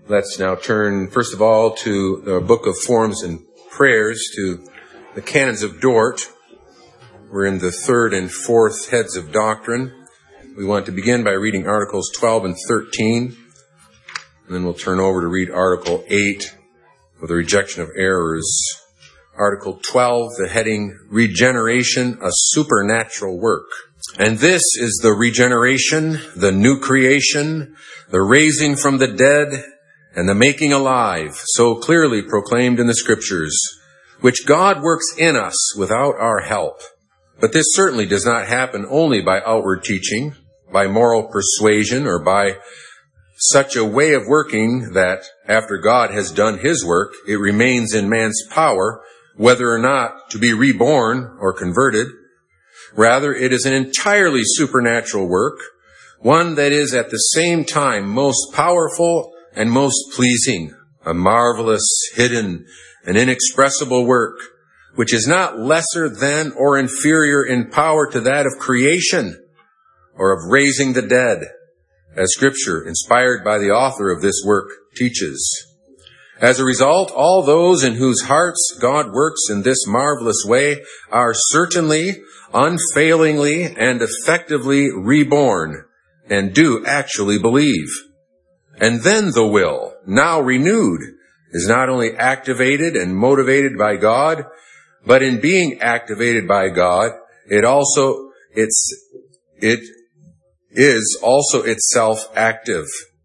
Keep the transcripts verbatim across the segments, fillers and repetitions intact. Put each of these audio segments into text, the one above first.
Let's now turn, first of all, to the book of Forms and Prayers, to the Canons of Dort. We're in the third and fourth heads of doctrine. We want to begin by reading Articles twelve and thirteen, and then we'll turn over to read Article eight for the rejection of errors. Article twelve, the heading, Regeneration, a Supernatural Work. And this is the regeneration, the new creation, the raising from the dead, and the making alive, so clearly proclaimed in the Scriptures, which God works in us without our help. But this certainly does not happen only by outward teaching, by moral persuasion, or by such a way of working that, after God has done His work, it remains in man's power, whether or not to be reborn or converted. Rather, it is an entirely supernatural work, one that is at the same time most powerful and most pleasing, a marvelous, hidden, and inexpressible work, which is not lesser than or inferior in power to that of creation or of raising the dead, as Scripture, inspired by the author of this work, teaches. As a result, all those in whose hearts God works in this marvelous way are certainly, unfailingly, and effectively reborn, and do actually believe. And then the will, now renewed, is not only activated and motivated by God, but in being activated by God, it also, it's, it is also itself active.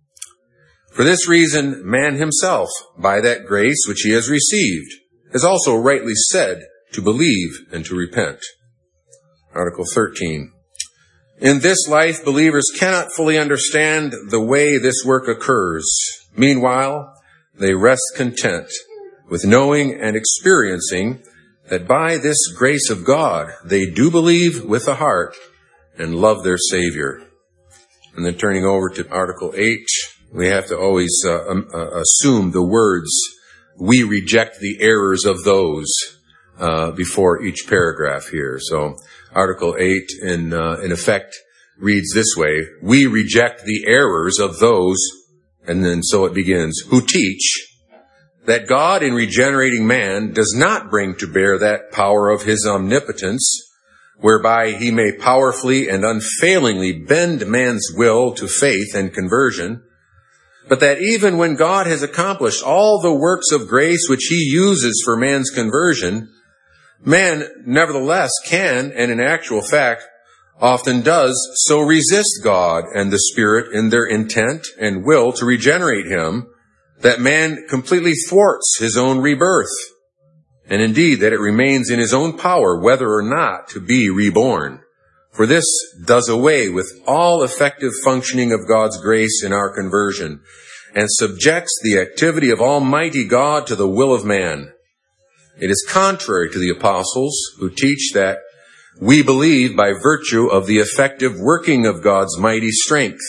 For this reason, man himself, by that grace which he has received, is also rightly said to believe and to repent. Article thirteen. In this life, believers cannot fully understand the way this work occurs. Meanwhile, they rest content with knowing and experiencing that by this grace of God, they do believe with the heart and love their Savior. And then turning over to Article eight, we have to always uh, um, uh, assume the words, we reject the errors of those, uh, before each paragraph here. So Article eight, in, uh, in effect, reads this way, we reject the errors of those, and then so it begins, who teach that God in regenerating man does not bring to bear that power of His omnipotence, whereby He may powerfully and unfailingly bend man's will to faith and conversion, but that even when God has accomplished all the works of grace which He uses for man's conversion, man nevertheless can, and in actual fact often does, so resist God and the Spirit in their intent and will to regenerate him, that man completely thwarts his own rebirth, and indeed that it remains in his own power whether or not to be reborn. For this does away with all effective functioning of God's grace in our conversion, and subjects the activity of Almighty God to the will of man. It is contrary to the apostles, who teach that we believe by virtue of the effective working of God's mighty strength,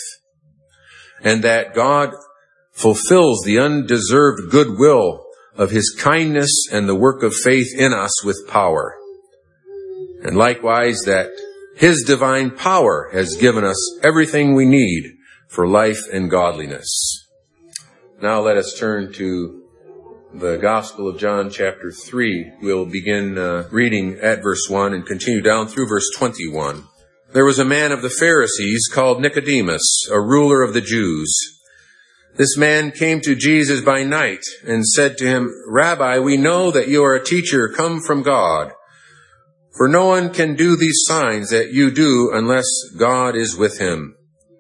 and that God fulfills the undeserved goodwill of His kindness and the work of faith in us with power. And likewise that His divine power has given us everything we need for life and godliness. Now let us turn to the Gospel of John, chapter three. We'll begin uh, reading at verse one and continue down through verse twenty-one. There was a man of the Pharisees called Nicodemus, a ruler of the Jews. This man came to Jesus by night and said to him, Rabbi, we know that you are a teacher come from God, for no one can do these signs that you do unless God is with him.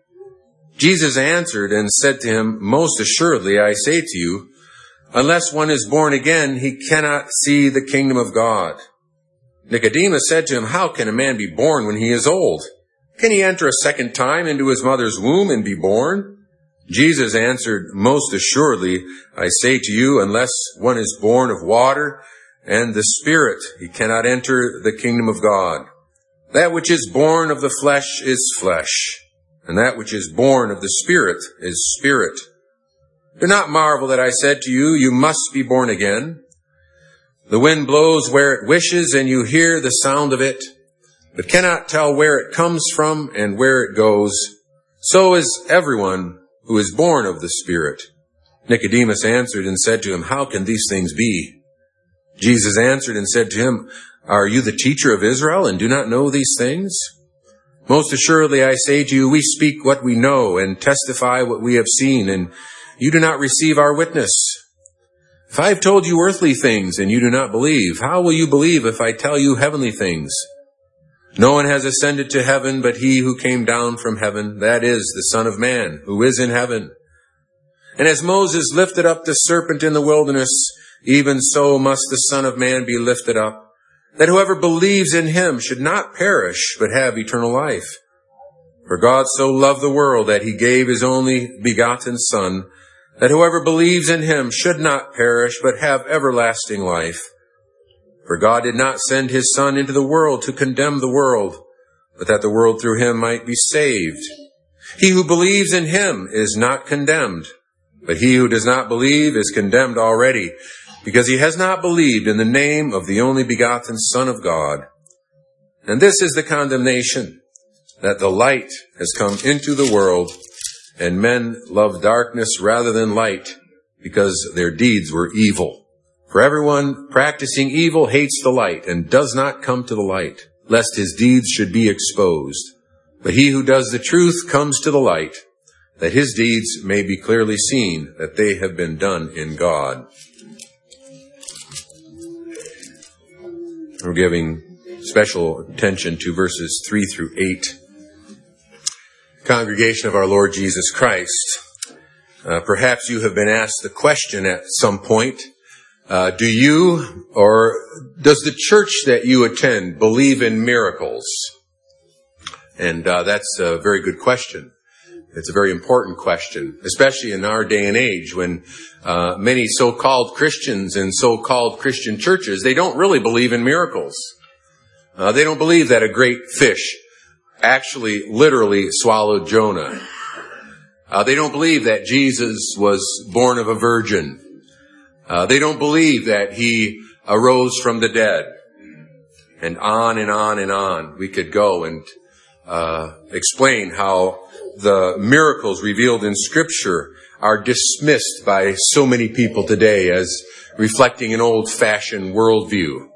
Jesus answered and said to him, Most assuredly I say to you, unless one is born again, he cannot see the kingdom of God. Nicodemus said to him, How can a man be born when he is old? Can he enter a second time into his mother's womb and be born? Jesus answered, Most assuredly, I say to you, unless one is born of water and the Spirit, he cannot enter the kingdom of God. That which is born of the flesh is flesh, and that which is born of the Spirit is spirit. Do not marvel that I said to you, you must be born again. The wind blows where it wishes, and you hear the sound of it, but cannot tell where it comes from and where it goes. So is everyone who is born of the Spirit. Nicodemus answered and said to him, "How can these things be?" Jesus answered and said to him, "Are you the teacher of Israel and do not know these things? Most assuredly I say to you, we speak what we know and testify what we have seen, and you do not receive our witness. If I have told you earthly things and you do not believe, how will you believe if I tell you heavenly things? No one has ascended to heaven but he who came down from heaven, that is, the Son of Man, who is in heaven. And as Moses lifted up the serpent in the wilderness, even so must the Son of Man be lifted up, that whoever believes in him should not perish, but have eternal life. For God so loved the world that he gave his only begotten Son, that whoever believes in him should not perish, but have everlasting life. For God did not send his Son into the world to condemn the world, but that the world through him might be saved. He who believes in him is not condemned, but he who does not believe is condemned already, because he has not believed in the name of the only begotten Son of God. And this is the condemnation, that the light has come into the world, and men love darkness rather than light, because their deeds were evil. For everyone practicing evil hates the light, and does not come to the light, lest his deeds should be exposed. But he who does the truth comes to the light, that his deeds may be clearly seen, that they have been done in God. We're giving special attention to verses three through eight. Congregation of our Lord Jesus Christ, uh, perhaps you have been asked the question at some point, uh, do you or does the church that you attend believe in miracles? And uh, that's a very good question. It's a very important question, especially in our day and age when uh, many so-called Christians and so-called Christian churches, they don't really believe in miracles. Uh, they don't believe that a great fish actually literally swallowed Jonah. Uh, they don't believe that Jesus was born of a virgin. Uh, they don't believe that he arose from the dead. And on and on and on we could go and uh, explain how the miracles revealed in Scripture are dismissed by so many people today as reflecting an old-fashioned worldview.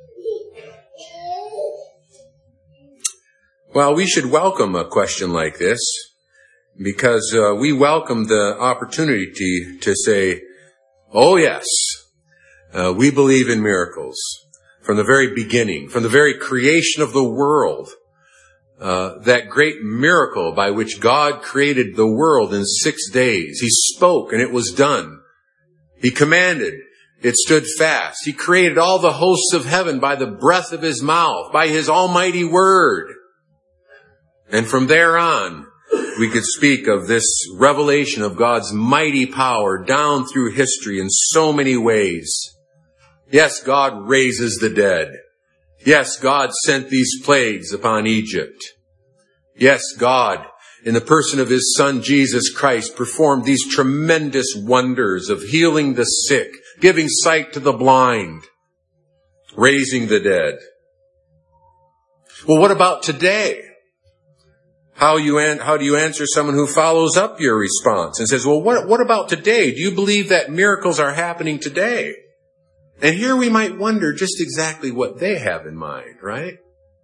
Well, we should welcome a question like this because uh, we welcome the opportunity to say, oh yes, uh, we believe in miracles. From the very beginning, from the very creation of the world, Uh, that great miracle by which God created the world in six days. He spoke and it was done. He commanded, it stood fast. He created all the hosts of heaven by the breath of his mouth, by his almighty word. And from there on, we could speak of this revelation of God's mighty power down through history in so many ways. Yes, God raises the dead. Yes, God sent these plagues upon Egypt. Yes, God, in the person of his Son, Jesus Christ, performed these tremendous wonders of healing the sick, giving sight to the blind, raising the dead. Well, what about today? How you an- how do you answer someone who follows up your response and says, well, what, what about today? Do you believe that miracles are happening today? And here we might wonder just exactly what they have in mind, right?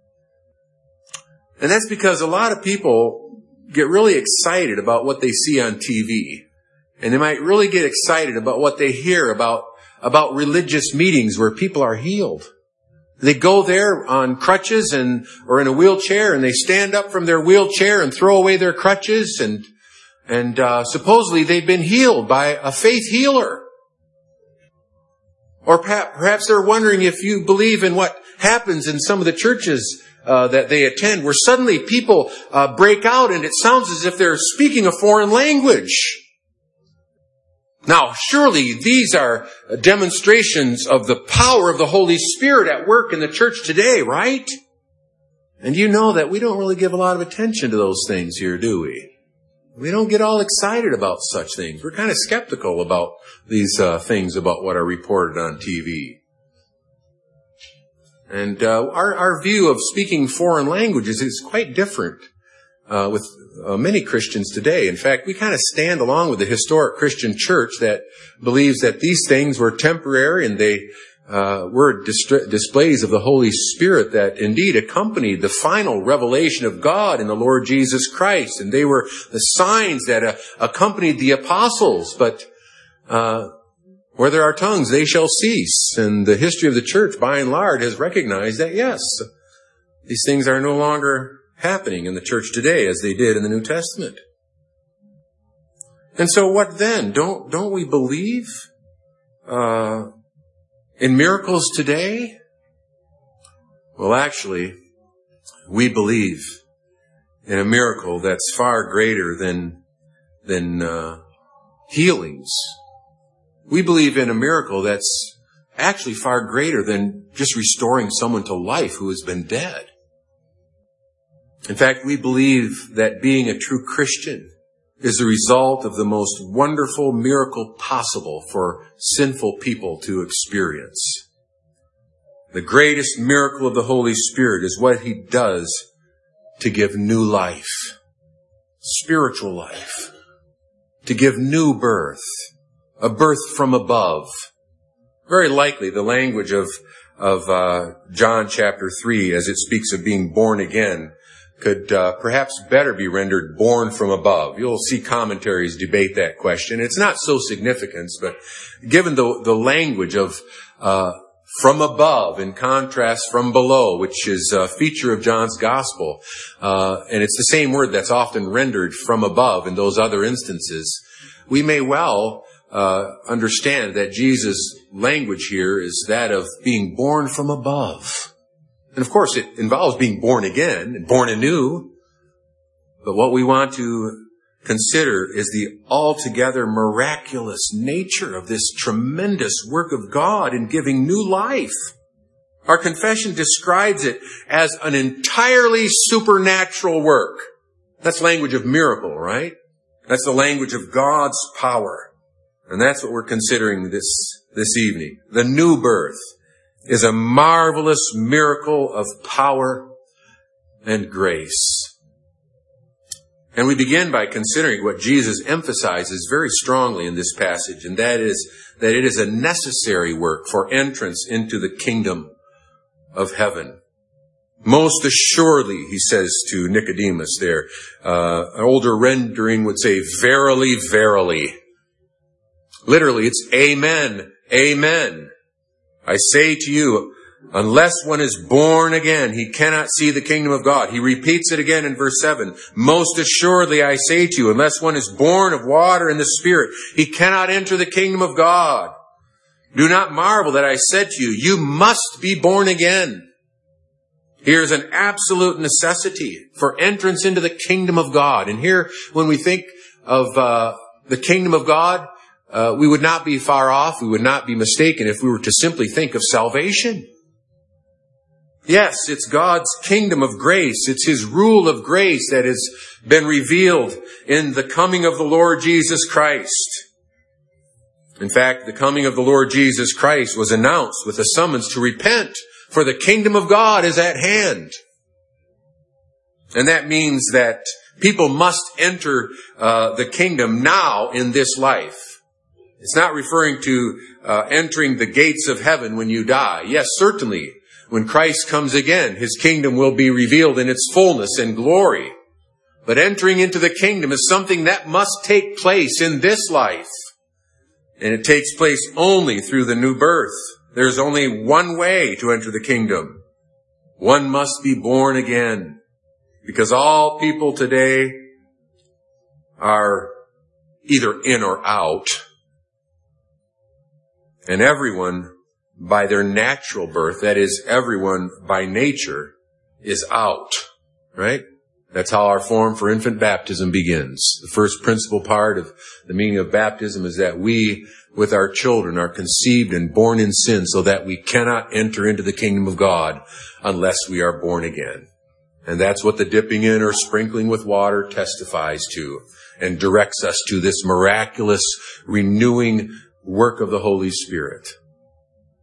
And that's because a lot of people get really excited about what they see on T V. And they might really get excited about what they hear about, about religious meetings where people are healed. They go there on crutches and or in a wheelchair, and they stand up from their wheelchair and throw away their crutches, and and uh, supposedly they've been healed by a faith healer. Or perhaps they're wondering if you believe in what happens in some of the churches uh, that they attend, where suddenly people uh, break out and it sounds as if they're speaking a foreign language. Now, surely these are demonstrations of the power of the Holy Spirit at work in the church today, right? And you know that we don't really give a lot of attention to those things here, do we? We don't get all excited about such things. We're kind of skeptical about these uh, things about what are reported on T V. And uh, our, our view of speaking foreign languages is quite different uh, with uh, many Christians today. In fact, we kind of stand along with the historic Christian church that believes that these things were temporary and they uh, were dist- displays of the Holy Spirit that indeed accompanied the final revelation of God in the Lord Jesus Christ. And they were the signs that uh, accompanied the apostles. But uh, where there are tongues, they shall cease. And the history of the church, by and large, has recognized that, yes, these things are no longer happening in the church today as they did in the New Testament. And so what then? Don't, don't we believe uh, in miracles today? Well, actually, we believe in a miracle that's far greater than, than uh, healings. We believe in a miracle that's actually far greater than just restoring someone to life who has been dead. In fact, we believe that being a true Christian is the result of the most wonderful miracle possible for sinful people to experience. The greatest miracle of the Holy Spirit is what He does to give new life, spiritual life, to give new birth, a birth from above. Very likely the language of, of uh, John chapter three, as it speaks of being born again, could uh, perhaps better be rendered born from above. You'll see commentaries debate that question. It's not so significant, but given the, the language of uh, from above in contrast from below, which is a feature of John's gospel, uh, and it's the same word that's often rendered from above in those other instances, we may well uh, understand that Jesus' language here is that of being born from above. And of course, it involves being born again and born anew. But what we want to consider is the altogether miraculous nature of this tremendous work of God in giving new life. Our confession describes it as an entirely supernatural work. That's language of miracle, right? That's the language of God's power. And that's what we're considering this, this evening. The new birth is a marvelous miracle of power and grace. And we begin by considering what Jesus emphasizes very strongly in this passage, and that is that it is a necessary work for entrance into the kingdom of heaven. Most assuredly, he says to Nicodemus there, uh, an older rendering would say, verily, verily. Literally, it's amen, amen. I say to you, unless one is born again, he cannot see the kingdom of God. He repeats it again in verse seven. Most assuredly, I say to you, unless one is born of water and the Spirit, he cannot enter the kingdom of God. Do not marvel that I said to you, you must be born again. Here's an absolute necessity for entrance into the kingdom of God. And here, when we think of uh, the kingdom of God, Uh, we would not be far off, we would not be mistaken if we were to simply think of salvation. Yes, it's God's kingdom of grace. It's His rule of grace that has been revealed in the coming of the Lord Jesus Christ. In fact, the coming of the Lord Jesus Christ was announced with a summons to repent, for the kingdom of God is at hand. And that means that people must enter uh, the kingdom now in this life. It's not referring to uh, entering the gates of heaven when you die. Yes, certainly, when Christ comes again, His kingdom will be revealed in its fullness and glory. But entering into the kingdom is something that must take place in this life. And it takes place only through the new birth. There's only one way to enter the kingdom. One must be born again. Because all people today are either in or out. And everyone, by their natural birth, that is, everyone by nature, is out, right? That's how our form for infant baptism begins. The first principal part of the meaning of baptism is that we, with our children, are conceived and born in sin so that we cannot enter into the kingdom of God unless we are born again. And that's what the dipping in or sprinkling with water testifies to and directs us to this miraculous renewing work of the Holy Spirit.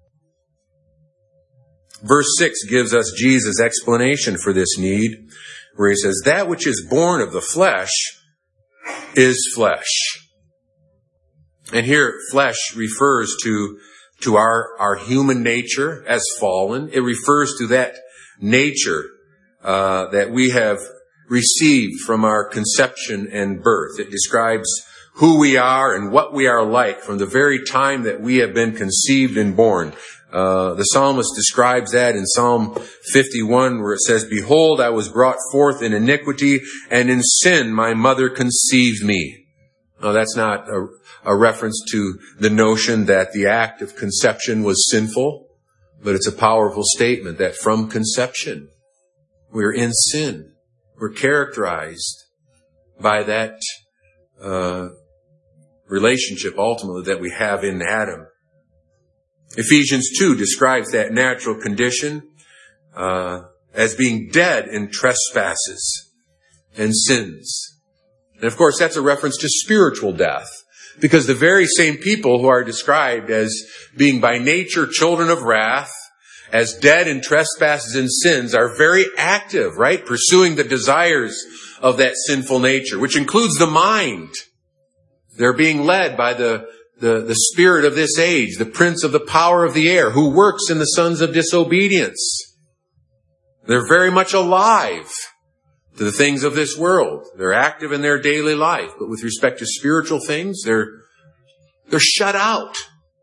Verse six gives us Jesus' explanation for this need. where he says, that which is born of the flesh is flesh. And here, flesh refers to, to our, our human nature as fallen. It refers to that nature uh, that we have received from our conception and birth. It describes who we are and what we are like from the very time that we have been conceived and born. Uh, the psalmist describes that in Psalm fifty-one, where it says, behold, I was brought forth in iniquity, and in sin my mother conceived me. Now, that's not a, a reference to the notion that the act of conception was sinful, but it's a powerful statement that from conception, we're in sin. We're characterized by that uh, relationship, ultimately, that we have in Adam. Ephesians two describes that natural condition uh, as being dead in trespasses and sins. And of course, that's a reference to spiritual death, because the very same people who are described as being by nature children of wrath, as dead in trespasses and sins, are very active, right? Pursuing the desires of that sinful nature, which includes the mind. They're being led by the The, the spirit of this age, the prince of the power of the air, who works in the sons of disobedience. They're very much alive to the things of this world. They're active in their daily life, but with respect to spiritual things, they're, they're shut out.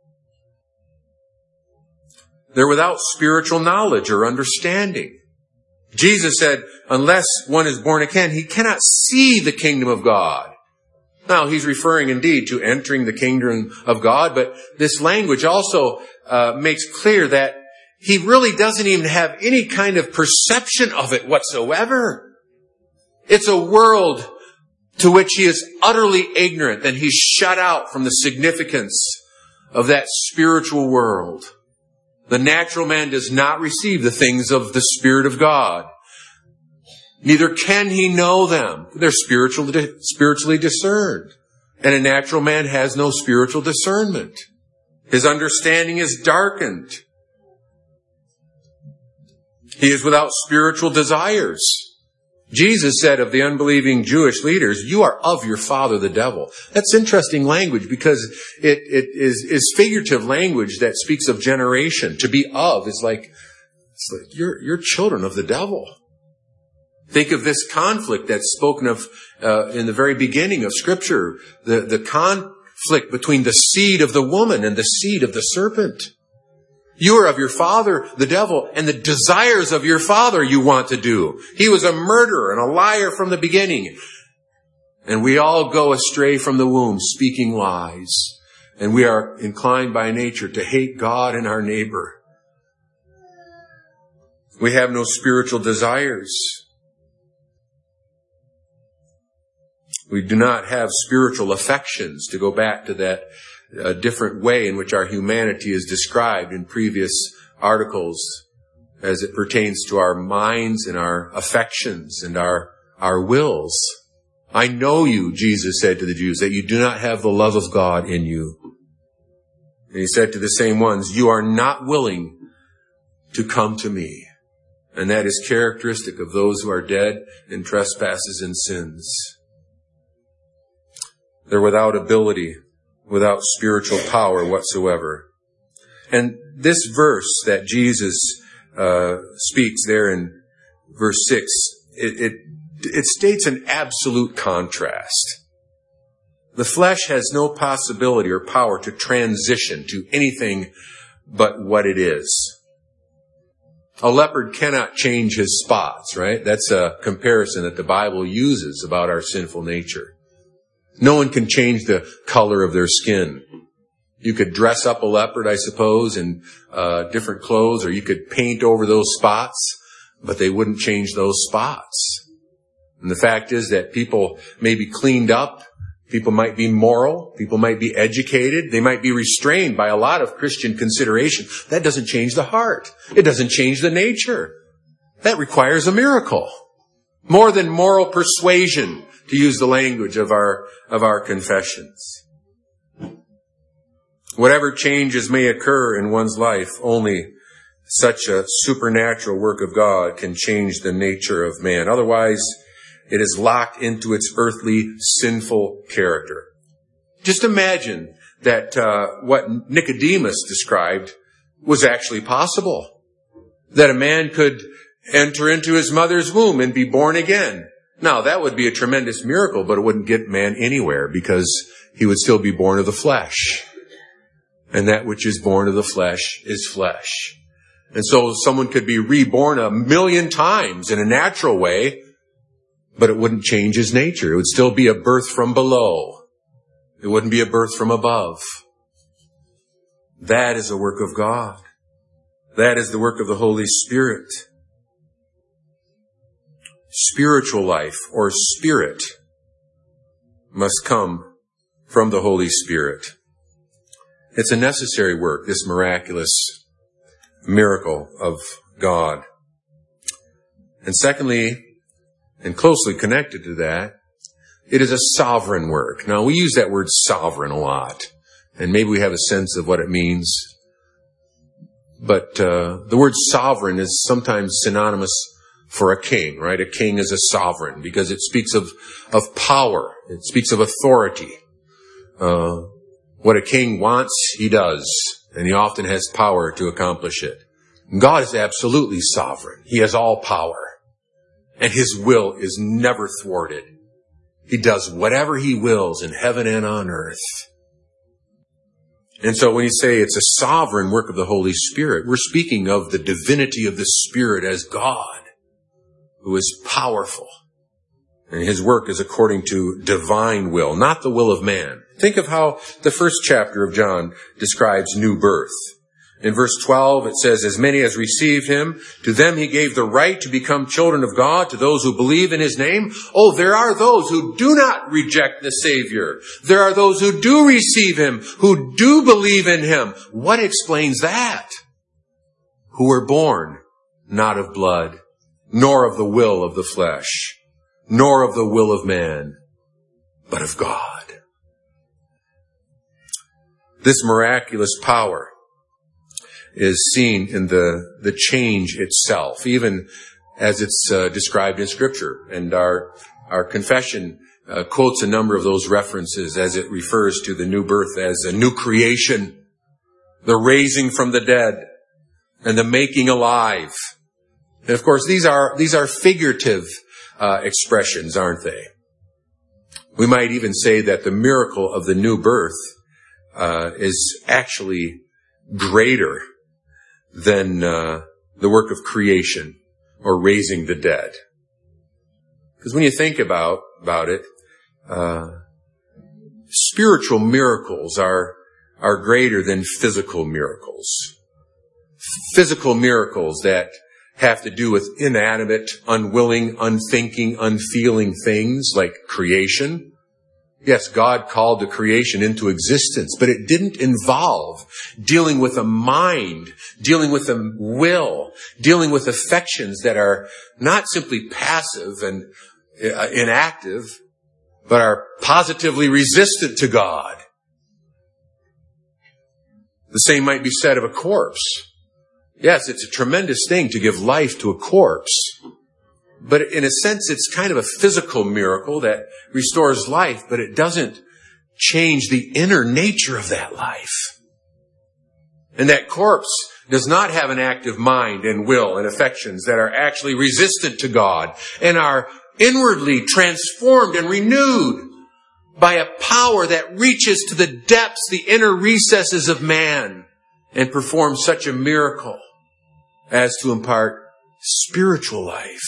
They're without spiritual knowledge or understanding. Jesus said, unless one is born again, he cannot see the kingdom of God. Now, he's referring indeed to entering the kingdom of God, but this language also uh, makes clear that he really doesn't even have any kind of perception of it whatsoever. It's a world to which he is utterly ignorant, and he's shut out from the significance of that spiritual world. The natural man does not receive the things of the Spirit of God. Neither can he know them. They're spiritually, spiritually discerned. And a natural man has no spiritual discernment. His understanding is darkened. He is without spiritual desires. Jesus said of the unbelieving Jewish leaders, you are of your father, the devil. That's interesting language, because it, it is, is figurative language that speaks of generation. To be of is like, it's like you're, you're children of the devil. Think of this conflict that's spoken of uh, in the very beginning of Scripture. The, the conflict between the seed of the woman and the seed of the serpent. You are of your father, the devil, and the desires of your father you want to do. He was a murderer and a liar from the beginning. And we all go astray from the womb, speaking lies. And we are inclined by nature to hate God and our neighbor. We have no spiritual desires. We do not have spiritual affections, to go back to that uh, different way in which our humanity is described in previous articles as it pertains to our minds and our affections and our, our wills. I know you, Jesus said to the Jews, that you do not have the love of God in you. And he said to the same ones, you are not willing to come to me. And that is characteristic of those who are dead in trespasses and sins. They're without ability, without spiritual power whatsoever. And this verse that Jesus uh, speaks there in verse six, it, it, it states an absolute contrast. The flesh has no possibility or power to transition to anything but what it is. A leopard cannot change his spots, right? That's a comparison that the Bible uses about our sinful nature. No one can change the color of their skin. You could dress up a leopard, I suppose, in uh, different clothes, or you could paint over those spots, but they wouldn't change those spots. And the fact is that people may be cleaned up, people might be moral, people might be educated, they might be restrained by a lot of Christian consideration. That doesn't change the heart. It doesn't change the nature. That requires a miracle. More than moral persuasion, to use the language of our, of our confessions. Whatever changes may occur in one's life only such a supernatural work of God can change the nature of man. Otherwise, it is locked into its earthly, sinful character. Just imagine that uh, what Nicodemus described was actually possible. That a man could enter into his mother's womb and be born again. Now, that would be a tremendous miracle, but it wouldn't get man anywhere because he would still be born of the flesh. And that which is born of the flesh is flesh. And so someone could be reborn a million times in a natural way, but it wouldn't change his nature. It would still be a birth from below. It wouldn't be a birth from above. That is the work of God. That is the work of the Holy Spirit. Spiritual life or spirit must come from the Holy Spirit. It's a necessary work, this miraculous miracle of God. And secondly, and closely connected to that, it is a sovereign work. Now, we use that word sovereign a lot, and maybe we have a sense of what it means. But uh, the word sovereign is sometimes synonymous for a king, right? A king is a sovereign because it speaks of, of power. It speaks of authority. Uh, what a king wants, he does, and he often has power to accomplish it. God is absolutely sovereign. He has all power, and his will is never thwarted. He does whatever he wills in heaven and on earth. And so when you say it's a sovereign work of the Holy Spirit, we're speaking of the divinity of the Spirit as God, who is powerful. And his work is according to divine will, not the will of man. Think of how the first chapter of John describes new birth. In verse twelve, it says, as many as received him, to them he gave the right to become children of God, to those who believe in his name. Oh, there are those who do not reject the Savior. There are those who do receive him, who do believe in him. What explains that? Who were born not of blood, nor of the will of the flesh, nor of the will of man, but of God. This miraculous power is seen in the, the change itself, even as it's uh, described in Scripture. And our, our confession uh, quotes a number of those references as it refers to the new birth as a new creation, the raising from the dead, and the making alive. And of course, these are, these are figurative uh, expressions, aren't they? We might even say that the miracle of the new birth uh, is actually greater than uh, the work of creation or raising the dead. Because when you think about, about it, uh, spiritual miracles are, are greater than physical miracles. Physical miracles that have to do with inanimate, unwilling, unthinking, unfeeling things like creation. Yes, God called the creation into existence, but it didn't involve dealing with a mind, dealing with a will, dealing with affections that are not simply passive and uh, inactive, but are positively resistant to God. The same might be said of a corpse. Yes, it's a tremendous thing to give life to a corpse. But in a sense, it's kind of a physical miracle that restores life, but it doesn't change the inner nature of that life. And that corpse does not have an active mind and will and affections that are actually resistant to God and are inwardly transformed and renewed by a power that reaches to the depths, the inner recesses of man, and performs such a miracle as to impart spiritual life.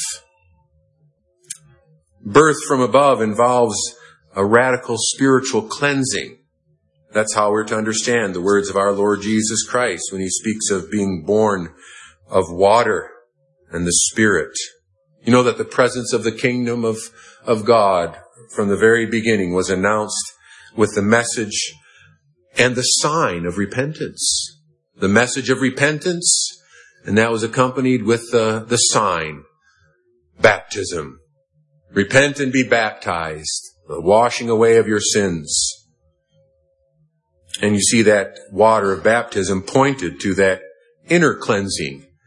Birth from above involves a radical spiritual cleansing. That's how we're to understand the words of our Lord Jesus Christ when he speaks of being born of water and the Spirit. You know that the presence of the kingdom of, of God from the very beginning was announced with the message and the sign of repentance. The message of repentance, and that was accompanied with the, the sign, baptism. Repent and be baptized, the washing away of your sins. And you see that water of baptism pointed to that inner cleansing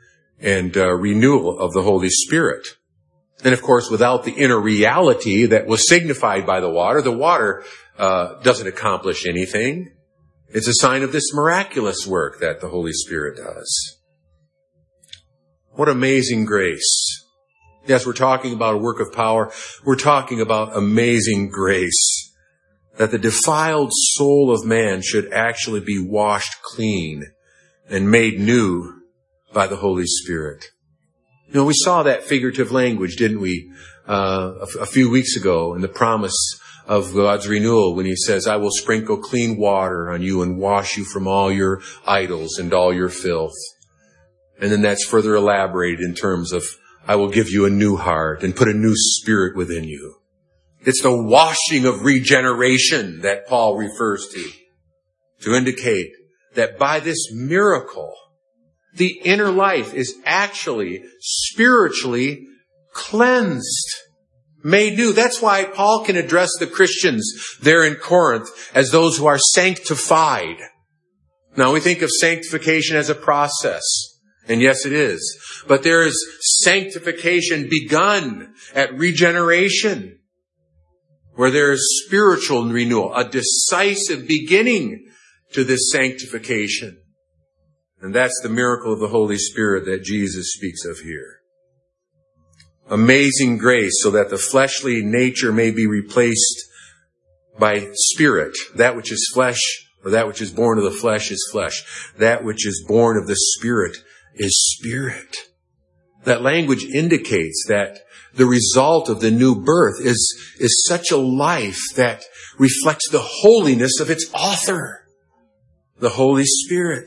and uh, renewal of the Holy Spirit. And of course, without the inner reality that was signified by the water, the water uh, doesn't accomplish anything. It's a sign of this miraculous work that the Holy Spirit does. What amazing grace. Yes, we're talking about a work of power. We're talking about amazing grace. That the defiled soul of man should actually be washed clean and made new by the Holy Spirit. You know, we saw that figurative language, didn't we, uh, a, a few weeks ago in the promise of God's renewal when he says, I will sprinkle clean water on you and wash you from all your idols and all your filth. And then that's further elaborated in terms of, I will give you a new heart and put a new spirit within you. It's the washing of regeneration that Paul refers to, to indicate that by this miracle, the inner life is actually spiritually cleansed, made new. That's why Paul can address the Christians there in Corinth as those who are sanctified. Now, we think of sanctification as a process. And yes, it is. But there is sanctification begun at regeneration, where there is spiritual renewal, a decisive beginning to this sanctification. And that's the miracle of the Holy Spirit that Jesus speaks of here. Amazing grace, so that the fleshly nature may be replaced by spirit. That which is flesh, or that which is born of the flesh is flesh. That which is born of the Spirit is spirit. That language indicates that the result of the new birth is, is such a life that reflects the holiness of its author, the Holy Spirit.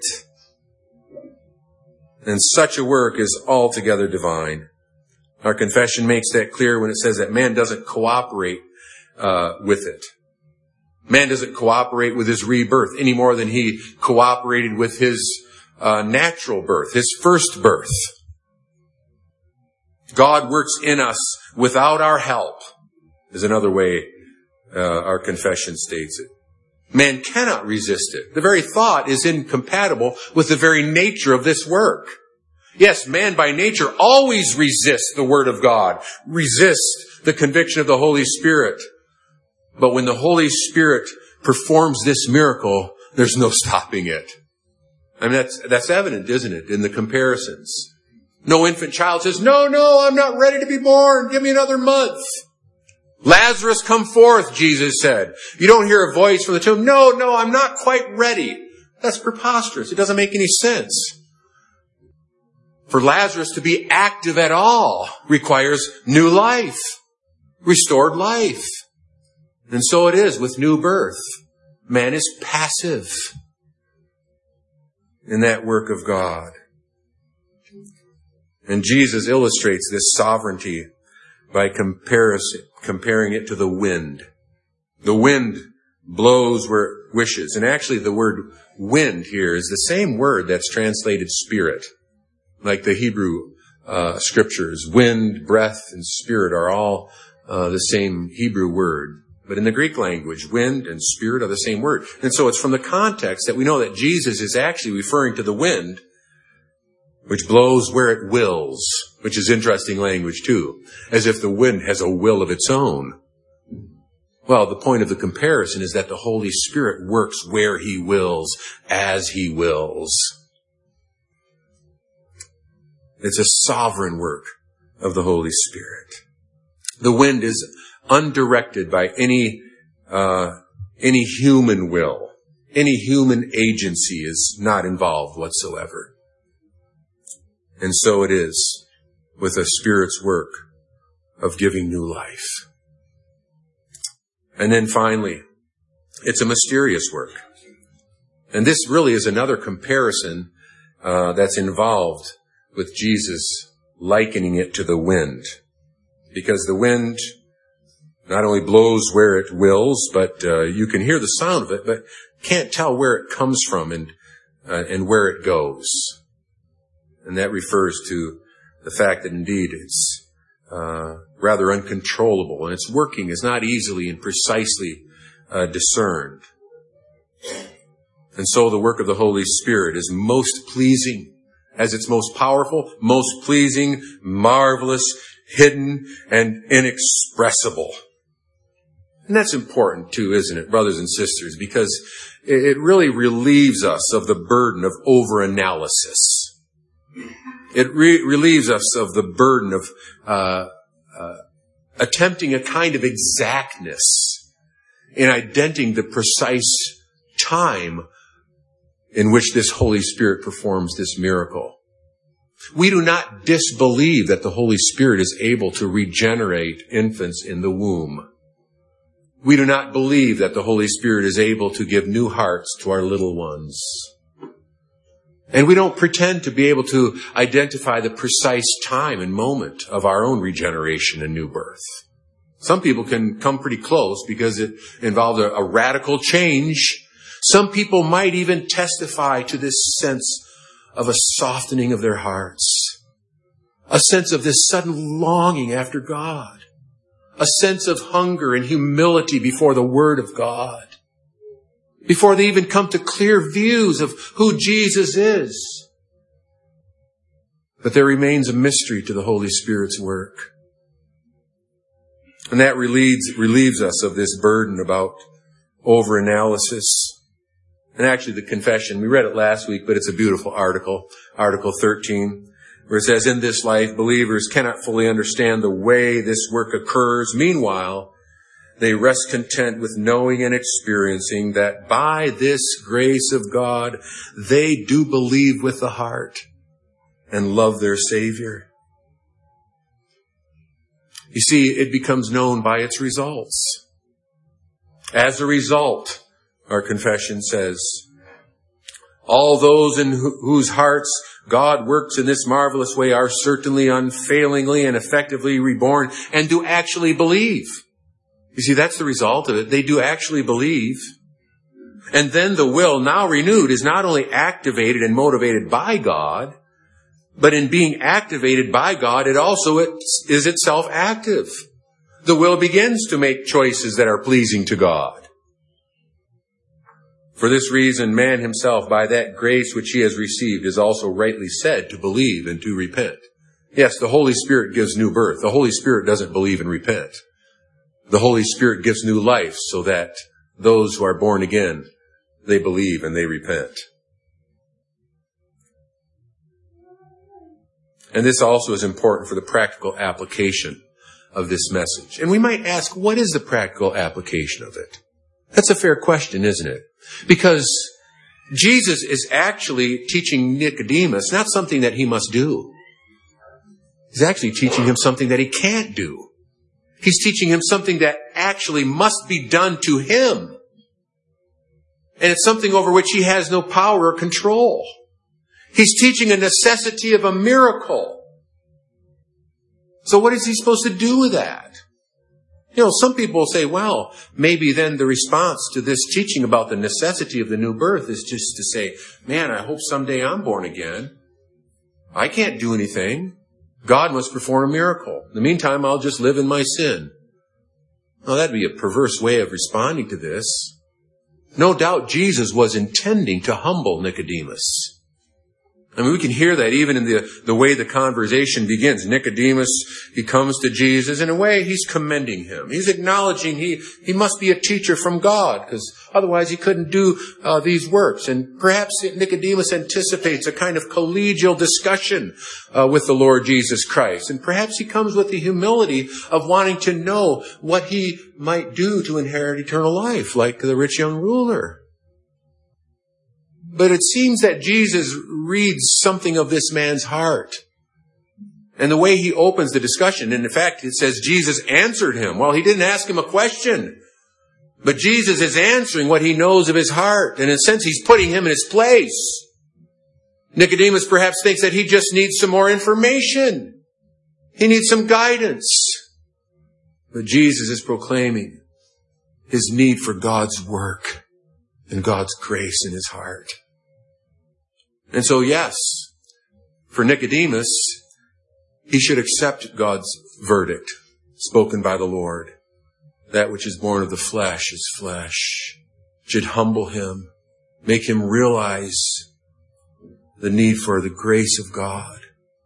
And such a work is altogether divine. Our confession makes that clear when it says that man doesn't cooperate uh, with it. Man doesn't cooperate with his rebirth any more than he cooperated with his uh, natural birth, his first birth. God works in us without our help, is another way uh, our confession states it. Man cannot resist it. The very thought is incompatible with the very nature of this work. Yes, man by nature always resists the Word of God, resists the conviction of the Holy Spirit. But when the Holy Spirit performs this miracle, there's no stopping it. I mean, that's, that's evident, isn't it, in the comparisons? No infant child says, no, no, I'm not ready to be born. Give me another month. Lazarus, come forth, Jesus said. You don't hear a voice from the tomb. No, no, I'm not quite ready. That's preposterous. It doesn't make any sense. For Lazarus to be active at all requires new life, restored life. And so it is with new birth. Man is passive in that work of God. And Jesus illustrates this sovereignty by comparison, comparing it to the wind. The wind blows where it wishes. And actually the word wind here is the same word that's translated spirit. Like the Hebrew uh, scriptures, wind, breath, and spirit are all uh, the same Hebrew word. But in the Greek language, wind and spirit are the same word. And so it's from the context that we know that Jesus is actually referring to the wind, which blows where it wills, which is interesting language too, as if the wind has a will of its own. Well, the point of the comparison is that the Holy Spirit works where He wills, as He wills. It's a sovereign work of the Holy Spirit. The wind is undirected by any uh any human will. Any human agency is not involved whatsoever. And so it is with the Spirit's work of giving new life. And then finally, it's a mysterious work. And this really is another comparison uh that's involved with Jesus likening it to the wind. Because the wind not only blows where it wills, but uh, you can hear the sound of it, but can't tell where it comes from and uh, and where it goes. And that refers to the fact that indeed it's uh, rather uncontrollable, and its working is not easily and precisely uh, discerned. And so the work of the Holy Spirit is most pleasing as its most powerful, most pleasing, marvelous, hidden, and inexpressible. And that's important too, isn't it, brothers and sisters? Because it really relieves us of the burden of overanalysis. It re- relieves us of the burden of uh, uh, attempting a kind of exactness in identifying the precise time in which this Holy Spirit performs this miracle. We do not disbelieve that the Holy Spirit is able to regenerate infants in the womb. We do not believe that the Holy Spirit is able to give new hearts to our little ones. And we don't pretend to be able to identify the precise time and moment of our own regeneration and new birth. Some people can come pretty close because it involved a, a radical change. Some people might even testify to this sense of a softening of their hearts, a sense of this sudden longing after God, a sense of hunger and humility before the Word of God, before they even come to clear views of who Jesus is. But there remains a mystery to the Holy Spirit's work. And that relieves, relieves us of this burden about overanalysis. And actually the confession, we read it last week, but it's a beautiful article, Article thirteen, where it says, in this life, believers cannot fully understand the way this work occurs. Meanwhile, they rest content with knowing and experiencing that by this grace of God, they do believe with the heart and love their Savior. You see, it becomes known by its results. As a result, our confession says, all those in whose hearts God works in this marvelous way are certainly unfailingly and effectively reborn and do actually believe. You see, that's the result of it. They do actually believe. And then the will, now renewed, is not only activated and motivated by God, but in being activated by God, it also is itself active. The will begins to make choices that are pleasing to God. For this reason, man himself, by that grace which he has received, is also rightly said to believe and to repent. Yes, the Holy Spirit gives new birth. The Holy Spirit doesn't believe and repent. The Holy Spirit gives new life so that those who are born again, they believe and they repent. And this also is important for the practical application of this message. And we might ask, what is the practical application of it? That's a fair question, isn't it? Because Jesus is actually teaching Nicodemus not something that he must do. He's actually teaching him something that he can't do. He's teaching him something that actually must be done to him. And it's something over which he has no power or control. He's teaching a necessity of a miracle. So what is he supposed to do with that? You know, some people say, well, maybe then the response to this teaching about the necessity of the new birth is just to say, man, I hope someday I'm born again. I can't do anything. God must perform a miracle. In the meantime, I'll just live in my sin. Well, that'd be a perverse way of responding to this. No doubt Jesus was intending to humble Nicodemus. I mean, we can hear that even in the, the way the conversation begins. Nicodemus, he comes to Jesus. In a way, he's commending him. He's acknowledging he, he must be a teacher from God, because otherwise he couldn't do uh, these works. And perhaps Nicodemus anticipates a kind of collegial discussion uh, with the Lord Jesus Christ. And perhaps he comes with the humility of wanting to know what he might do to inherit eternal life, like the rich young ruler. But it seems that Jesus reads something of this man's heart. And the way he opens the discussion, and in fact, it says Jesus answered him. Well, he didn't ask him a question. But Jesus is answering what he knows of his heart. And in a sense, he's putting him in his place. Nicodemus perhaps thinks that he just needs some more information. He needs some guidance. But Jesus is proclaiming his need for God's work and God's grace in his heart. And so, yes, for Nicodemus, he should accept God's verdict spoken by the Lord. That which is born of the flesh is flesh. It should humble him, make him realize the need for the grace of God.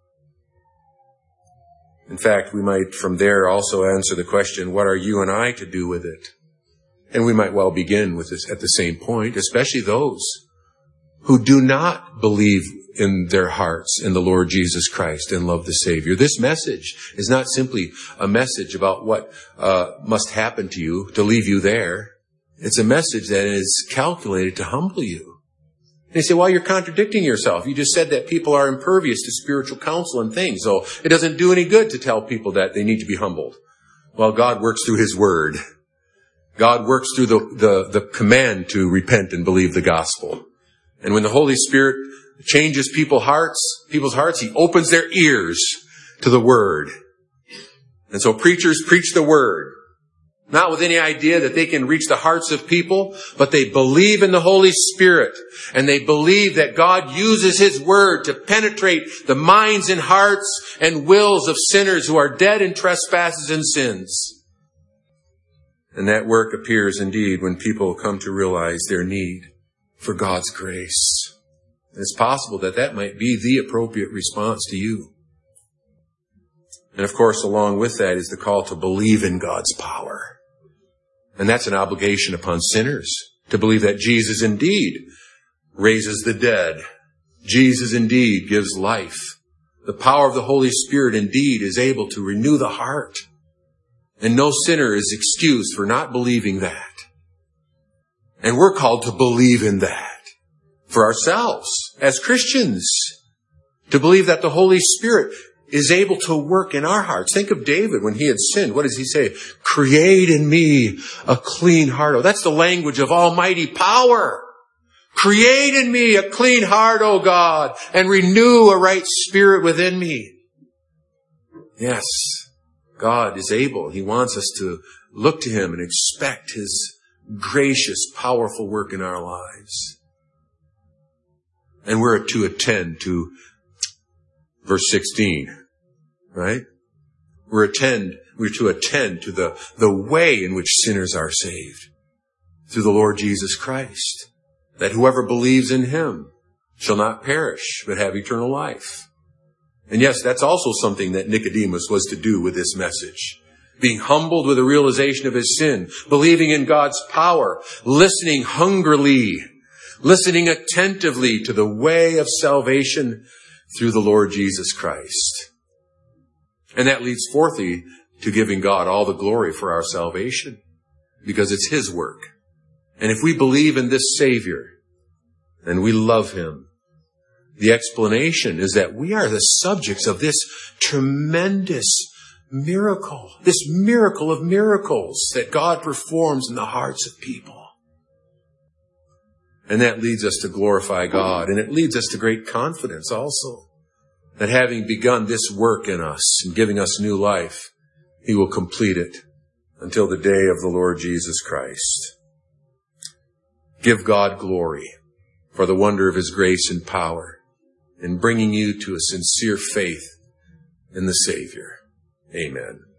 In fact, we might from there also answer the question, what are you and I to do with it? And we might well begin with this at the same point, especially those who do not believe in their hearts in the Lord Jesus Christ and love the Savior. This message is not simply a message about what uh, must happen to you to leave you there. It's a message that is calculated to humble you. And you say, well, you're contradicting yourself. You just said that people are impervious to spiritual counsel and things, so it doesn't do any good to tell people that they need to be humbled. Well, God works through His Word. God works through the, the, the command to repent and believe the gospel. And when the Holy Spirit changes people's hearts, people's hearts, He opens their ears to the Word. And so preachers preach the Word, not with any idea that they can reach the hearts of people, but they believe in the Holy Spirit, and they believe that God uses His Word to penetrate the minds and hearts and wills of sinners who are dead in trespasses and sins. And that work appears indeed when people come to realize their need for God's grace. It's possible that that might be the appropriate response to you. And of course, along with that is the call to believe in God's power. And that's an obligation upon sinners, to believe that Jesus indeed raises the dead. Jesus indeed gives life. The power of the Holy Spirit indeed is able to renew the heart. And no sinner is excused for not believing that. And we're called to believe in that for ourselves as Christians, to believe that the Holy Spirit is able to work in our hearts. Think of David when he had sinned. What does he say? Create in me a clean heart. Oh, that's the language of almighty power. Create in me a clean heart, O God, and renew a right spirit within me. Yes, God is able. He wants us to look to Him and expect His gracious, powerful work in our lives. And we're to attend to verse sixteen, right? We're attend, we're to attend to the, the way in which sinners are saved through the Lord Jesus Christ, that whoever believes in Him shall not perish, but have eternal life. And yes, that's also something that Nicodemus was to do with this message. Being humbled with the realization of his sin, believing in God's power, listening hungrily, listening attentively to the way of salvation through the Lord Jesus Christ. And that leads fourthly to giving God all the glory for our salvation, because it's His work. And if we believe in this Savior and we love Him, the explanation is that we are the subjects of this tremendous miracle, this miracle of miracles that God performs in the hearts of people. And that leads us to glorify God. And it leads us to great confidence also, that having begun this work in us and giving us new life, He will complete it until the day of the Lord Jesus Christ. Give God glory for the wonder of His grace and power in bringing you to a sincere faith in the Savior. Amen.